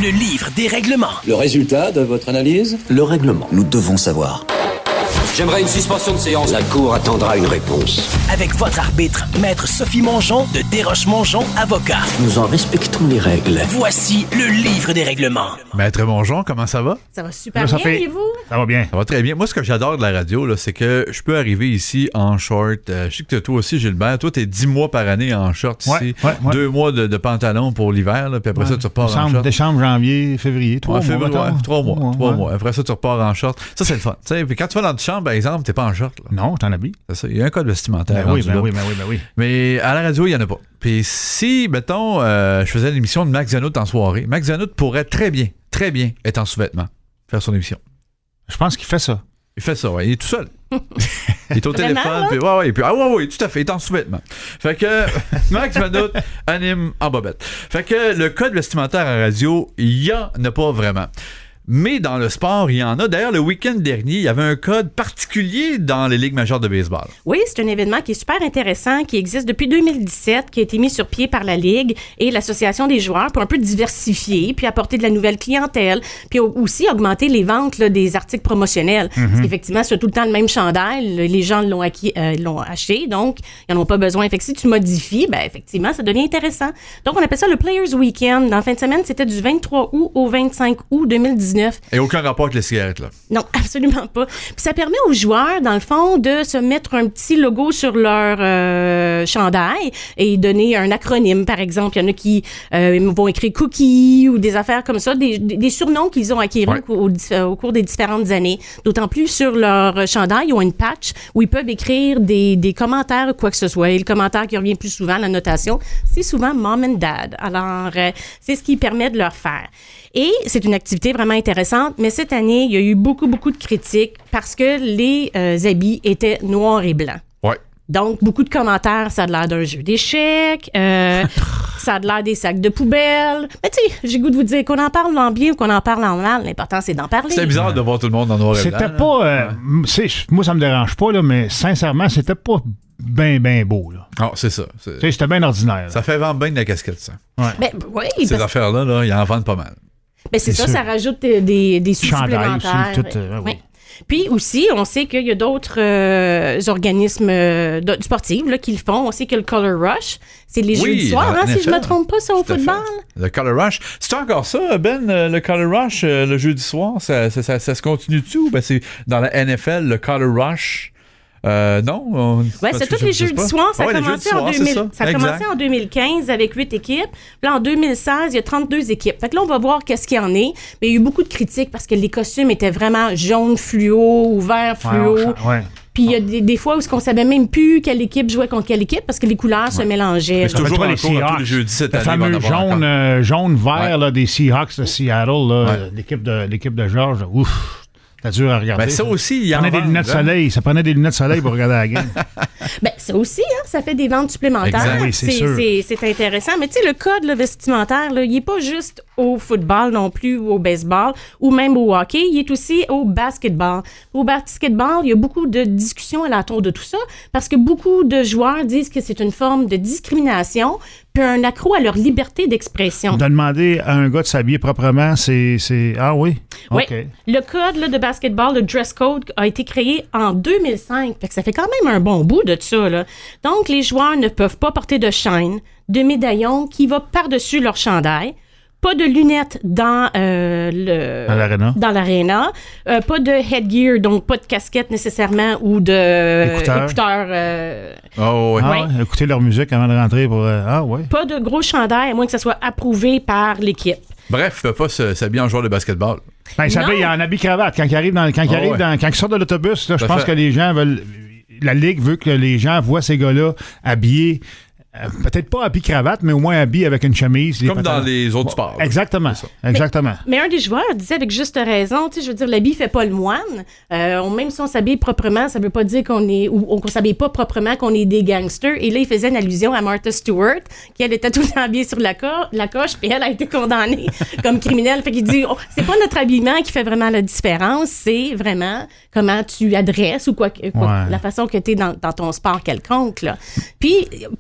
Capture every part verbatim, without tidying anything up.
le livre des règlements. Le résultat de votre analyse? Le règlement. Nous devons savoir. J'aimerais une suspension de séance. La Cour attendra une réponse. Avec votre arbitre, Maître Sophie Mongeon de Desroches-Mongeon, avocat. Nous en respectons les règles. Voici le livre des règlements. Maître Mongeon, comment ça va? Ça va super Là, ça bien, fait- et vous? Ça va bien. Ça va très bien. Moi, ce que j'adore de la radio, là, c'est que je peux arriver ici en short. Euh, je sais que toi aussi, Gilbert, toi, t'es dix mois par année en short ici. Ouais, ouais, ouais. Deux mois de, de pantalon pour l'hiver, là, puis après Ouais. ça, tu repars en Décembre, short. décembre, janvier, février, trois Ouais, mois. février, mettons. ouais, trois mois. Trois Trois ouais. mois. Après ça, tu repars en short. Ça, c'est le fun. T'sais, puis quand tu vas dans une chambre, par exemple, t'es pas en short. Là. Non, t'en habilles. C'est ça. Il y a un code vestimentaire. Ben oui, rendu ben là. oui, ben oui, ben oui. Mais à la radio, il n'y en a pas. Puis si, mettons, euh, je faisais l'émission de Max Zanout en soirée, Max Zanout pourrait très bien, très bien être en sous-vêtements, faire son émission. Je pense qu'il fait ça. Il fait ça, ouais. Il est tout seul. Il est au Vraiment, téléphone. là? Puis, ouais, ouais, puis, ah, ouais, ouais, tout à fait. Il est en sous-vêtements. Fait que Max Zanout anime en bobette. Fait que le code vestimentaire à radio, il y en a pas vraiment. Mais dans le sport, il y en a. D'ailleurs, le week-end dernier, il y avait un code particulier dans les ligues majeures de baseball. Oui, c'est un événement qui est super intéressant, qui existe depuis deux mille dix-sept, qui a été mis sur pied par la Ligue et l'Association des joueurs pour un peu diversifier, puis apporter de la nouvelle clientèle, puis aussi augmenter les ventes là, des articles promotionnels. Mm-hmm. Parce qu'effectivement, c'est tout le temps le même chandail, les gens l'ont, acquis, euh, l'ont acheté, donc ils n'en ont pas besoin. Fait que si tu modifies, ben effectivement, ça devient intéressant. Donc, on appelle ça le Players Weekend. Dans la fin de semaine, c'était du vingt-trois août au vingt-cinq août deux mille dix-neuf. Et aucun rapport avec les cigarettes, là. Non, absolument pas. Puis ça permet aux joueurs, dans le fond, de se mettre un petit logo sur leur euh, chandail et donner un acronyme, par exemple. Il y en a qui euh, vont écrire cookie ou des affaires comme ça, des, des surnoms qu'ils ont acquis Ouais. au, au, au cours des différentes années. D'autant plus sur leur chandail, ils ont une patch où ils peuvent écrire des, des commentaires ou quoi que ce soit. Et le commentaire qui revient plus souvent, la notation, c'est souvent mom and dad. Alors, euh, c'est ce qui permet de leur faire. Et c'est une activité vraiment intéressante, mais cette année, il y a eu beaucoup, beaucoup de critiques parce que les euh, habits étaient noirs et blancs. Ouais. Donc, beaucoup de commentaires, ça a l'air d'un jeu d'échecs, euh, ça a l'air des sacs de poubelle. Mais tu sais, j'ai le goût de vous dire qu'on en parle en bien ou qu'on en parle en mal, l'important, c'est d'en parler. C'était bizarre de voir tout le monde en noir et blanc. C'était là. pas... euh, c'est- moi, ça me dérange pas, là, mais sincèrement, c'était pas ben, ben beau. Là. Ah, c'est ça. C'est- Tu sais, c'était bien ordinaire. là. Ça fait vendre bien de la casquette, ça. Ouais. Ben, oui, Ces parce- affaires-là, là, ils en vendent pas mal. ben, c'est C'est ça, sûr. ça rajoute des, des, des sous Chandail supplémentaires. aussi, tout, euh, ouais, Oui. oui. Puis aussi, on sait qu'il y a d'autres euh, organismes euh, de- sportifs là, qui le font. On sait que le Color Rush, c'est les Oui, jeudis soirs, dans hein, la si je N F L. me trompe pas, ça au Tout à fait. football. Le Color Rush. C'est encore ça, Ben, euh, le Color Rush, euh, le jeudi soir? Ça, ça, ça, ça se continue-tu ou ben c'est dans la N F L, le Color Rush? Euh, non? On... Ouais, c'est tous les jeudis soirs. Ça, Ah ouais, a les commencé jeudis en soirs, deux c'est mille ça. ça a Exact. commencé en deux mille quinze avec huit équipes. Puis là, en deux mille seize, il y a trente-deux équipes. Fait que là, on va voir qu'est-ce qu'il y en est. Mais il y a eu beaucoup de critiques parce que les costumes étaient vraiment jaune fluo ou vert fluo. Ouais, on- ouais. Puis il y a des, des fois où on savait même plus quelle équipe jouait contre quelle équipe parce que les couleurs se mélangeaient. Mais c'est toujours Rappelle-toi en les cours à tous Seahawks. les jeudis cette Le année. il va en fameux avoir jaune, encore. euh, jaune-vert Ouais. là, des Seahawks de Seattle, là, Ouais. l'équipe, de, l'équipe de George. Ouf, c'était dur à regarder. Ben, ça aussi, il y Ça en prenait des vendent, lunettes de hein. soleil. Ça prenait des lunettes de soleil pour regarder la game. Ben, ça aussi, hein, ça fait des ventes supplémentaires. Exact. Oui, c'est sûr. c'est, c'est intéressant. Mais tu sais, le code là, vestimentaire, là, il n'est pas juste au football non plus, ou au baseball, ou même au hockey. Il est aussi au basketball. Au basketball, il y a beaucoup de discussions alentour de tout ça, parce que beaucoup de joueurs disent que c'est une forme de discrimination, puis un accroc à leur liberté d'expression. De demander à un gars de s'habiller proprement, c'est... c'est... Ah oui? Oui. OK. Le code là, de basketball, le dress code, a été créé en deux mille cinq. Fait que ça fait quand même un bon bout de ça. Là. Donc, les joueurs ne peuvent pas porter de chaîne, de médaillon qui va par-dessus leur chandail. Pas de lunettes dans euh, le Dans l'aréna. dans l'aréna. Euh, pas de headgear, donc pas de casquette nécessairement ou de Écouteurs. écouteurs, euh, Oh, ouais. Ah, Ouais. ouais, écouter leur musique avant de rentrer pour... euh, Ah oui. pas de gros chandail, à moins que ça soit approuvé par l'équipe. Bref, il ne peut pas se- s'habiller en joueur de basketball. Ben, il s'habille Non. en habit cravate. Quand il arrive dans, quand il Ah arrive ouais. dans, quand il sort de l'autobus, là, je Tout à pense fait. que les gens veulent. La Ligue veut que les gens voient ces gars-là habillés, euh, peut-être pas habillés cravate, mais au moins habillés avec une chemise. les Comme dans pantalons. les autres sports. là. Exactement. C'est Exactement. Mais un des joueurs disait avec juste raison, tu sais, je veux dire, l'habit fait pas le moine. Euh, on, même si on s'habille proprement, ça veut pas dire qu'on est, ou, ou qu'on s'habille pas proprement, qu'on est des gangsters. Et là, il faisait une allusion à Martha Stewart, qui elle était tout le temps habillée sur la, co- la coche, puis elle a été condamnée comme criminelle. Fait qu'il dit, oh, c'est pas notre habillement qui fait vraiment la différence, c'est vraiment comment tu adresses ou quoi, que- quoi Ouais. la façon que tu es dans, dans ton sport quelconque, là. Puis, pour eux,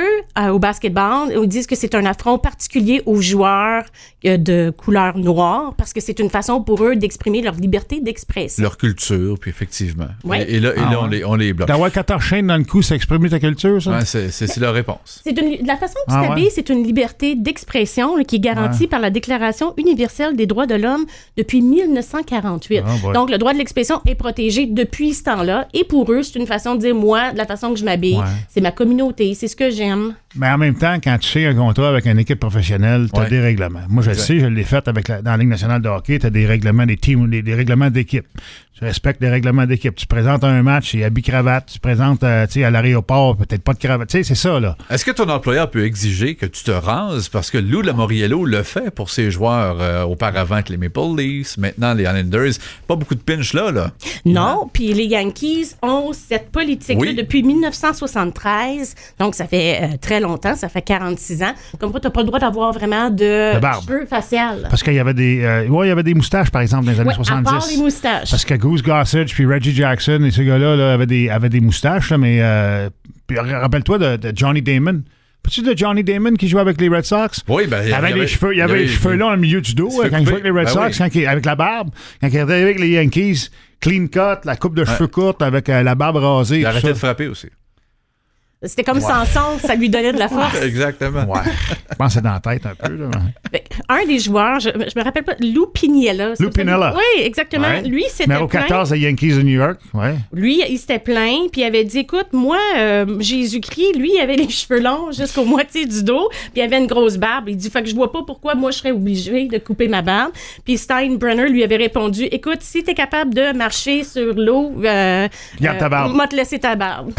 euh, au basketball, ils disent que c'est un affront particulier aux joueurs euh, de couleur noire parce que c'est une façon pour eux d'exprimer leur liberté d'expression. Leur culture, puis effectivement. Ouais. Et, et là, et Ah là ouais. on, les, on les bloque. D'avoir quatorze chaînes dans le cou, ça exprime ta culture, ça? Ouais, c'est, c'est, c'est leur réponse. C'est une, la façon qu'ils Ah s'habillent, ouais? c'est une liberté d'expression là, qui est garantie Ouais. par la Déclaration universelle des droits de l'homme depuis dix-neuf cent quarante-huit. Ah, ouais. Donc, le droit de l'expression est protégé depuis ce temps-là. Et pour eux, c'est une façon de dire, moi, de la façon que je m'habille, Ouais. c'est ma communauté, c'est ce que j'aime. Mais en même temps, quand tu fais un contrat avec une équipe professionnelle, tu as Ouais. des règlements. Moi, je le Exact. sais, je l'ai fait avec la, dans la Ligue nationale de hockey, tu as des règlements des teams, des, des règlements d'équipe. Tu respectes les règlements d'équipe. Tu présentes un match, c'est habit-cravate. Tu présentes euh, tu sais, à l'aéroport, peut-être pas de cravate. Tu sais, c'est ça, là. Est-ce que ton employeur peut exiger que tu te rases? Parce que Lou Lamoriello le fait pour ses joueurs euh, auparavant avec les Maple Leafs, maintenant les Islanders. Pas beaucoup de pinch là, là. Non, puis les Yankees ont cette politique-là Oui. depuis dix-neuf cent soixante-treize. Donc, ça fait euh, très longtemps, ça fait quarante-six ans. Comme quoi, tu n'as pas le droit d'avoir vraiment de, De barbe. cheveux facial. Parce qu'il y avait des. Euh, ouais, il y avait des moustaches, par exemple, dans les années Ouais, à soixante-dix. part les moustaches. Parce que Goose Gossage puis Reggie Jackson et ces gars-là là, avaient, des, avaient des moustaches, là, mais euh, puis rappelle-toi de, de Johnny Damon. Peux-tu de Johnny Damon qui jouait avec les Red Sox? Oui, ben, Il avait, les cheveux, il avait les cheveux longs au milieu du dos cheveux euh, quand il jouait avec les Red coupés. Sox, Ben oui. quand il- avec la barbe. Quand il était avec les Yankees, clean cut, la coupe de cheveux courte avec euh, la barbe rasée. Il tout arrêtait ça. de frapper aussi. C'était comme Samson, ça lui donnait de la force. Exactement. Ouais. Je pense que c'est dans la tête un peu. Là. Fait que Un des joueurs, je, je me rappelle pas, Lou Piniella. c'est Lou ça? Pinella. Oui, exactement. Ouais. Lui, c'était Numéro plein. quatorze des Yankees de New York. Ouais. Lui, il s'était plaint, puis il avait dit, écoute, moi, euh, Jésus-Christ, lui, il avait les cheveux longs jusqu'au moitié du dos, puis il avait une grosse barbe. Il dit, fait que je vois pas pourquoi moi, je serais obligé de couper ma barbe. Puis Steinbrenner lui avait répondu, écoute, si t'es capable de marcher sur l'eau, euh, Garde ta barbe. moi te laisser ta barbe.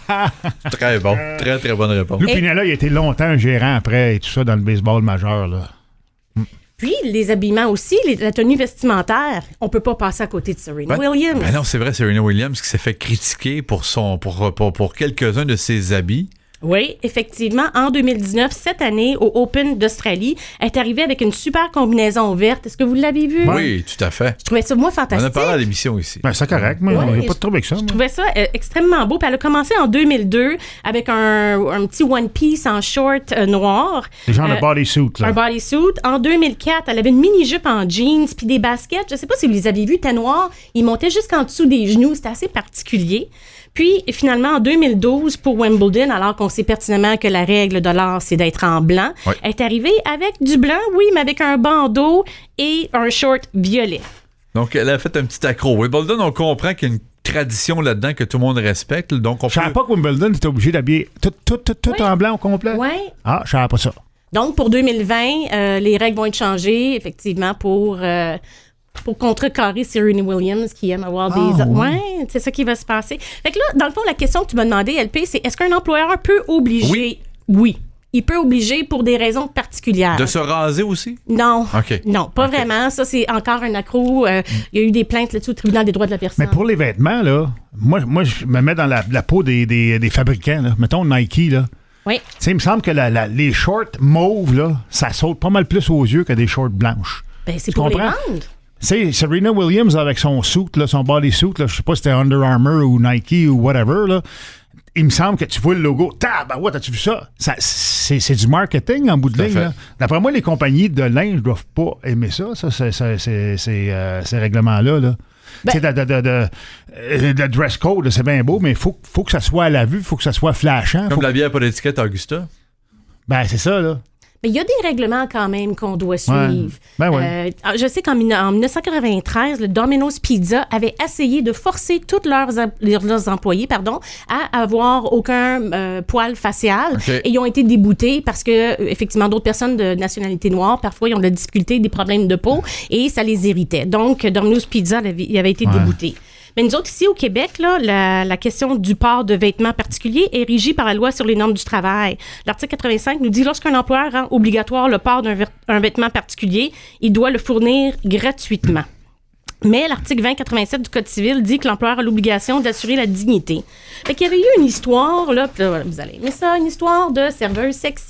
Très bon. Très, très bonne réponse. Lou Et- Pinella, il a été longtemps gérant après et tout ça dans le baseball majeur. Là. Puis, les habillements aussi, les- la tenue vestimentaire, on peut pas passer à côté de Serena Ben- Williams. Ben non, c'est vrai, Serena Williams qui s'est fait critiquer pour, son, pour, pour, pour quelques-uns de ses habits. Oui, effectivement, en deux mille dix-neuf, cette année, au Open d'Australie, elle est arrivée avec une super combinaison verte. Est-ce que vous l'avez vu? Oui, tout à fait. Je trouvais ça, moi, On en a fantastique. parlé à l'émission ici. Ben, c'est correct, mais Ouais, il n'y a pas je- de trouble avec ça. Je moi. trouvais ça euh, extrêmement beau. Puis elle a commencé en deux mille deux avec un, un petit one piece en short euh, noir. Des gens Euh, de bodysuit. Là. Un bodysuit. En deux mille quatre, elle avait une mini-jupe en jeans puis des baskets. Je sais pas si vous les avez vus, étaient noirs. Ils montaient jusqu'en dessous des genoux. C'était assez particulier. Puis, finalement, en deux mille douze, pour Wimbledon, alors qu'on sait pertinemment que la règle de l'art, c'est d'être en blanc, Oui. elle est arrivée avec du blanc, oui, mais avec un bandeau et un short violet. Donc, elle a fait un petit accro. Wimbledon, on comprend qu'il y a une tradition là-dedans que tout le monde respecte. Donc, on Je savais peut... pas que Wimbledon était obligé d'habiller tout, tout, tout, tout Oui. en blanc au complet. Ouais. Ah, je savais pas ça. Donc, pour deux mille vingt, euh, les règles vont être changées, effectivement, pour, euh, pour contrecarrer Serena Williams qui aime avoir des... Ah, ouais. Ouais, c'est ça qui va se passer. Fait que là, dans le fond, la question que tu m'as demandé, L P, c'est est-ce qu'un employeur peut obliger... Oui. Oui. Il peut obliger pour des raisons particulières. De se raser aussi? Non. OK. Non, pas OK. vraiment. Ça, c'est encore un accro. Euh, Il y a eu des plaintes là-dessus au tribunal des droits de la personne. Mais pour les vêtements, là, moi, moi je me mets dans la, la peau des, des, des fabricants. Là. Mettons Nike, là. Oui. Tu sais, il me semble que la, la- les shorts mauves, là, ça saute pas mal plus aux yeux que des shorts blanches. Ben, c'est Tu pour les comprends? vendre. C'est Serena Williams avec son suit, là, son bodysuit, là, je sais pas si c'était Under Armour ou Nike ou whatever, là. Il me semble que tu vois le logo. Tabarouette, as-tu vu ça? ça c'est, c'est du marketing en bout de Tout à ligne. fait. Là. D'après moi, les compagnies de linge doivent pas aimer ça, ça, c'est- c'est- c'est- c'est, euh, ces règlements-là. Là. Ben- Tu sais, de, de, de, de, euh, de dress code, là, c'est bien beau, mais il faut, faut que ça soit à la vue, il faut que ça soit flashant. Comme Faut- la bière pas d'étiquette Augusta. Ben, c'est ça, là. Mais il y a des règlements quand même qu'on doit suivre. Ben ouais. Euh, je sais qu'en mille- en dix-neuf cent quatre-vingt-treize, le Domino's Pizza avait essayé de forcer tous leurs, em- leurs, leurs employés pardon, à avoir aucun euh, poil facial. OK. Et ils ont été déboutés parce que, euh, effectivement, d'autres personnes de nationalité noire, parfois, ils ont de la difficulté, des problèmes de peau et ça les irritait. Donc, Domino's Pizza avait, il avait été Ouais. débouté. Mais nous autres, ici au Québec, là, la, la question du port de vêtements particuliers est régie par la loi sur les normes du travail. L'article quatre-vingt-cinq nous dit lorsqu'un employeur rend obligatoire le port d'un ver- un vêtement particulier, il doit le fournir gratuitement. Mais l'article vingt quatre-vingt-sept du Code civil dit que l'employeur a l'obligation d'assurer la dignité. Fait qu'il y avait eu une histoire, là, puis là, vous allez aimer ça, une histoire de serveuse sexy.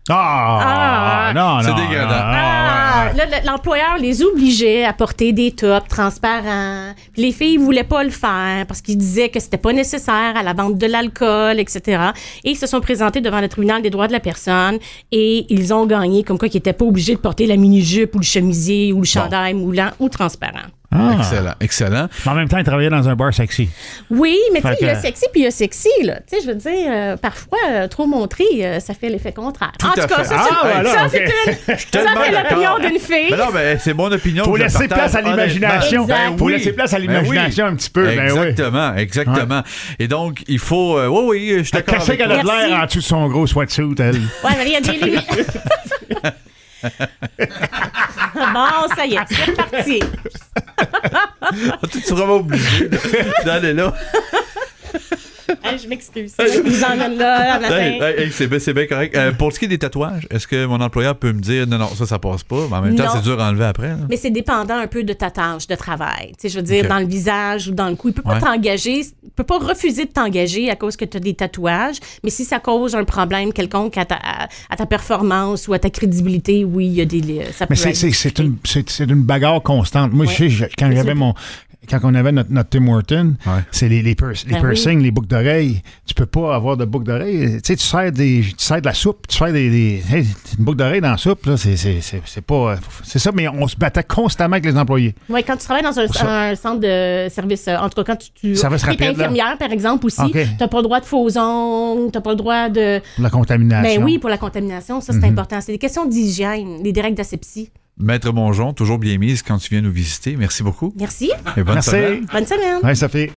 Ah, Ah. non, non. C'est dégradant. non, Ah, non. là, le- l'employeur les obligeait à porter des tops transparents. Puis les filles voulaient pas le faire parce qu'ils disaient que c'était pas nécessaire à la vente de l'alcool, et cetera. Et ils se sont présentés devant le tribunal des droits de la personne et ils ont gagné comme quoi qu'ils étaient pas obligés de porter la mini-jupe ou le chemisier ou le chandail moulant ou transparent. Ah. Excellent, excellent. Mais en même temps, il travaillait dans un bar sexy. Oui, mais tu sais, Fait il y a que- sexy puis il y a sexy, là. Tu sais, je veux dire, euh, parfois, euh, trop montrer, euh, ça fait l'effet contraire. Tout en tout à cas, fait. ça, Ah, c'est, voilà, ça, ok. c'est une, ça, tellement c'est l'opinion d'accord. d'une fille. Mais non, mais c'est mon opinion. Faut je la laisser partage place à l'imagination. honnêtement. Exact. Faut oui. laisser place à Ben l'imagination oui. un petit peu. Ben oui. Exactement, exactement. Et donc, il faut... euh, oui, oui, je suis d'accord Qu'est-ce avec qu'elle toi. a de Merci. l'air en dessous de son gros sweatsuit, elle? Ouais, mais il y a des limites. Bon, ça y est, c'est reparti. Tu seras vraiment obligé de- d'aller là. Hey, je m'excuse. Je vous emmène là, le matin. Hey, hey, hey, c'est bien, c'est bien correct. Euh, pour ce qui est des tatouages, est-ce que mon employeur peut me dire non, non, ça, ça passe pas, mais en même temps, Non. c'est dur à enlever après. Là. Mais c'est dépendant un peu de ta tâche de travail. Tu sais, je veux dire, Ok. dans le visage ou dans le cou. Il peut pas Ouais. t'engager, il peut pas refuser de t'engager à cause que tu as des tatouages, mais si ça cause un problème quelconque à ta, à, à ta performance ou à ta crédibilité, oui, il y a des... Ça peut Mais c'est, être- c'est, c'est, une, c'est, c'est une bagarre constante. Moi, Ouais. je sais, je- quand C'est j'avais sûr. mon. Quand on avait notre, notre Tim Horton, Ouais. c'est les, les, pers- les Ben piercings, les boucles d'oreilles. Tu peux pas avoir de boucles d'oreilles. Tu sais, tu sers, des, tu sers de la soupe, tu sers des. des hey, une boucle d'oreille dans la soupe, là, c'est, c'est, c'est, c'est pas. C'est ça, mais on se battait constamment avec les employés. Oui, quand tu travailles dans un, Ça- un centre de service, euh, en tout cas, quand tu, tu Service es rapide, là. infirmière, par exemple, aussi, OK. tu n'as pas le droit de faux ongles, tu n'as pas le droit de... Pour la contamination. Ben oui, pour la contamination, ça, c'est important. C'est des questions d'hygiène, les directs d'asepsie. Maître Mongeon, toujours bien mise quand tu viens nous visiter. Merci beaucoup. Merci. Et bonne Merci. semaine. Bonne semaine. Ouais, ça fait.